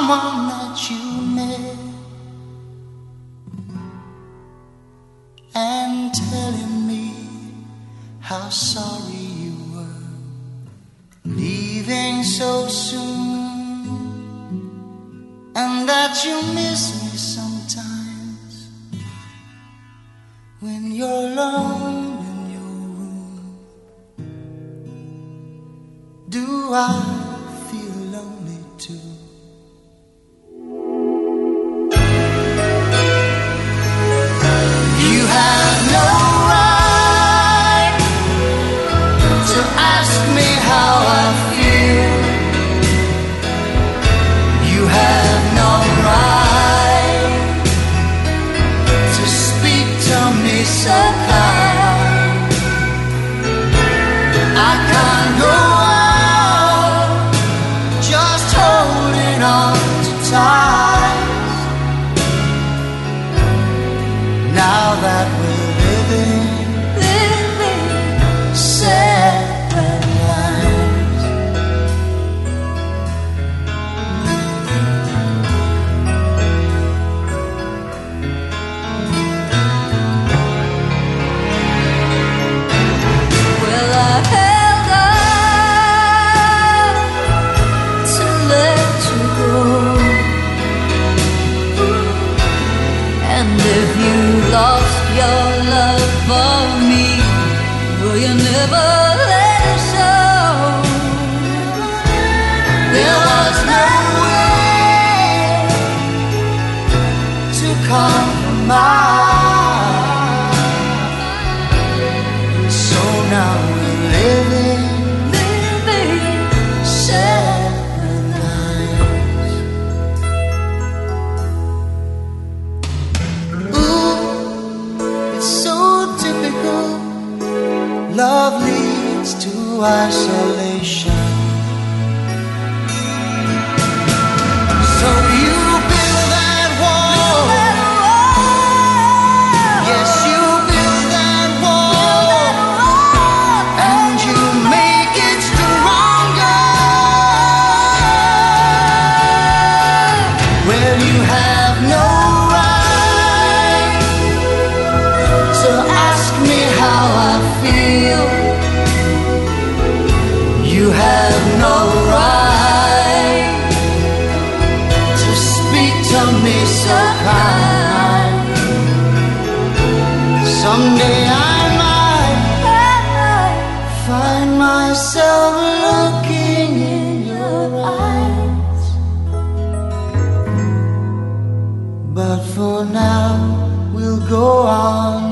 someone that you met and telling me how sorry you were leaving so soon, and that you miss me sometimes when you're alone in your room. Do I feel lonely too? You have no right to ask me how I feel. You have no right to speak to me so kind. I can't go on just holding on to ties. Now that we're living separate lives. Well, I held on to let you go, and if you lost your love for me, will you never let it show? There was no way to compromise, so now we're living separate lives. Ooh, it's so typical. Love leads to isolation. So you build that wall. Yes, you build that wall, and you make it stronger. Well, you have no right to ask me how I feel. You have no right to speak to me so kind. Someday I might find myself looking in your eyes, but for now we'll go on